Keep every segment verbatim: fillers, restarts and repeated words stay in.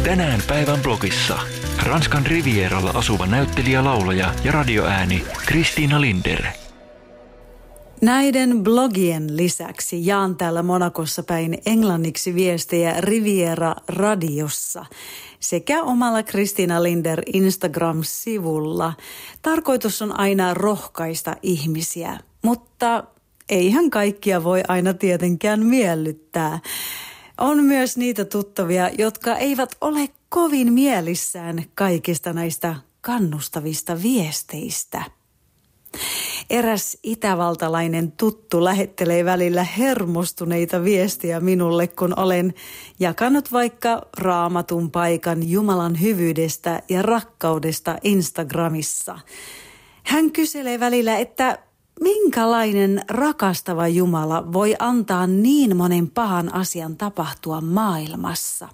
Tänään päivän blogissa. Ranskan Rivieralla asuva näyttelijä, laulaja ja radioääni Christina Linder. Näiden blogien lisäksi jaan täällä Monacossa päin englanniksi viestejä Riviera radiossa sekä omalla Christina Linder Instagram-sivulla. Tarkoitus on aina rohkaista ihmisiä, mutta eihän kaikkia voi aina tietenkään miellyttää. On myös niitä tuttavia, jotka eivät ole kovin mielissään kaikista näistä kannustavista viesteistä. Eräs itävaltalainen tuttu lähettelee välillä hermostuneita viestiä minulle, kun olen jakanut vaikka Raamatun paikan Jumalan hyvyydestä ja rakkaudesta Instagramissa. Hän kyselee välillä, että minkälainen rakastava Jumala voi antaa niin monen pahan asian tapahtua maailmassa?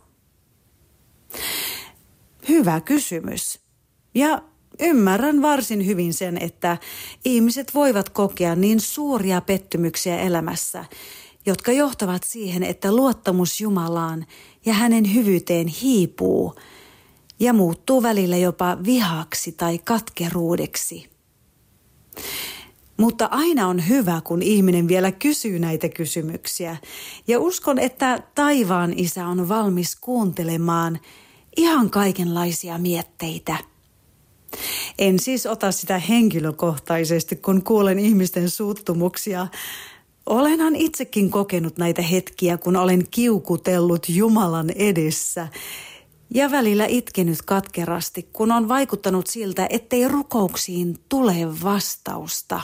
Hyvä kysymys. Ja ymmärrän varsin hyvin sen, että ihmiset voivat kokea niin suuria pettymyksiä elämässä, jotka johtavat siihen, että luottamus Jumalaan ja hänen hyvyyteen hiipuu ja muuttuu välillä jopa vihaksi tai katkeruudeksi. Mutta aina on hyvä, kun ihminen vielä kysyy näitä kysymyksiä, ja uskon, että taivaan Isä on valmis kuuntelemaan ihan kaikenlaisia mietteitä. En siis ota sitä henkilökohtaisesti, kun kuulen ihmisten suuttumuksia. Olenhan itsekin kokenut näitä hetkiä, kun olen kiukutellut Jumalan edessä ja välillä itkenyt katkerasti, kun on vaikuttanut siltä, ettei rukouksiin tule vastausta.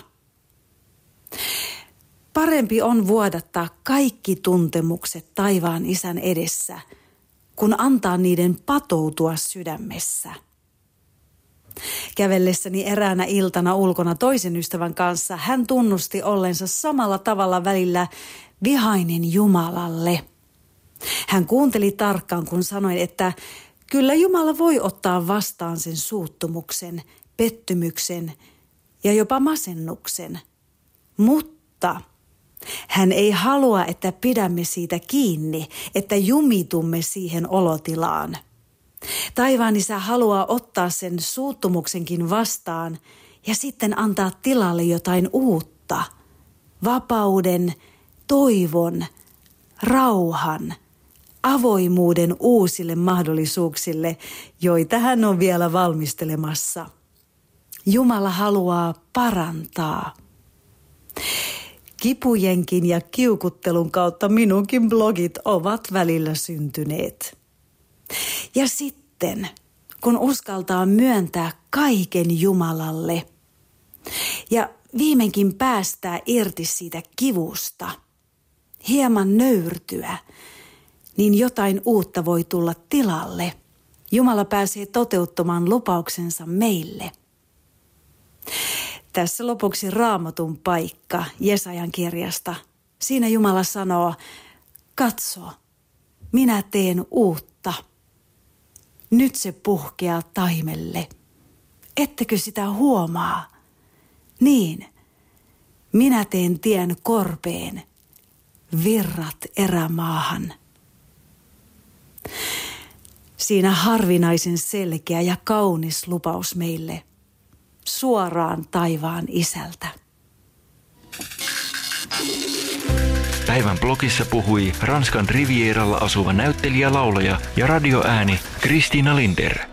Parempi on vuodattaa kaikki tuntemukset taivaan Isän edessä, kun antaa niiden patoutua sydämessä. Kävellessäni eräänä iltana ulkona toisen ystävän kanssa hän tunnusti ollensa samalla tavalla välillä vihainen Jumalalle. Hän kuunteli tarkkaan, kun sanoin, että kyllä Jumala voi ottaa vastaan sen suuttumuksen, pettymyksen ja jopa masennuksen, mutta hän ei halua, että pidämme siitä kiinni, että jumitumme siihen olotilaan. Taivaan Isä haluaa ottaa sen suuttumuksenkin vastaan ja sitten antaa tilalle jotain uutta. Vapauden, toivon, rauhan, avoimuuden uusille mahdollisuuksille, joita hän on vielä valmistelemassa. Jumala haluaa parantaa. Kipujenkin ja kiukuttelun kautta minunkin blogit ovat välillä syntyneet. Ja sitten, kun uskaltaa myöntää kaiken Jumalalle ja viimeinkin päästää irti siitä kivusta, hieman nöyrtyä, niin jotain uutta voi tulla tilalle. Jumala pääsee toteuttamaan lupauksensa meille. Tässä lopuksi Raamatun paikka Jesajan kirjasta. Siinä Jumala sanoo, katso, minä teen uutta. Nyt se puhkeaa taimelle. Ettekö sitä huomaa? Niin, minä teen tien korpeen, virrat erämaahan. Siinä harvinaisen selkeä ja kaunis lupaus meille, suoraan taivaan Isältä. Päivän blogissa puhui Ranskan Rivieralla asuva näyttelijä, laulaja ja radioääni Christina Linder.